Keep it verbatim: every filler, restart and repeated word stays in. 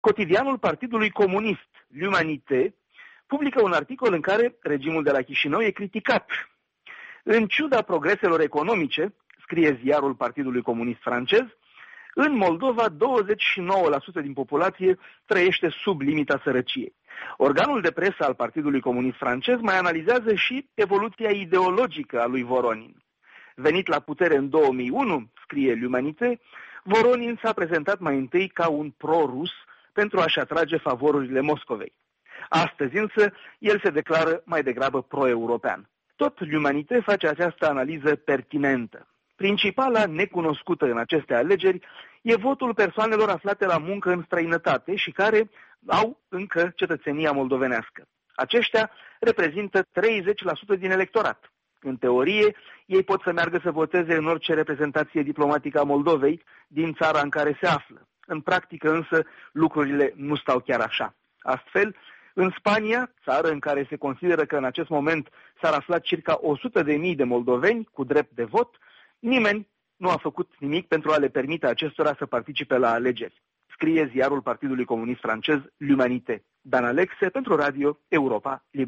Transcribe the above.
Cotidianul Partidului Comunist, L'Humanité, publică un articol în care regimul de la Chișinău e criticat. În ciuda progreselor economice, scrie ziarul Partidului Comunist francez, în Moldova douăzeci și nouă la sută din populație trăiește sub limita sărăciei. Organul de presă al Partidului Comunist francez mai analizează și evoluția ideologică a lui Voronin. Venit la putere în două mii unu, scrie L'Humanité, Voronin s-a prezentat mai întâi ca un pro-rus pentru a-și atrage favorurile Moscovei. Astăzi însă, el se declară mai degrabă pro-european. Tot L'Humanité face această analiză pertinentă. Principala necunoscută în aceste alegeri e votul persoanelor aflate la muncă în străinătate și care au încă cetățenia moldovenească. Aceștia reprezintă treizeci la sută din electorat. În teorie, ei pot să meargă să voteze în orice reprezentație diplomatică a Moldovei din țara în care se află. În practică însă lucrurile nu stau chiar așa. Astfel, în Spania, țară în care se consideră că în acest moment s-ar afla circa o sută de mii de moldoveni cu drept de vot, nimeni nu a făcut nimic pentru a le permite acestora să participe la alegeri. Scrie ziarul Partidului Comunist francez L'Humanité. Dan Alexe pentru Radio Europa Liberă.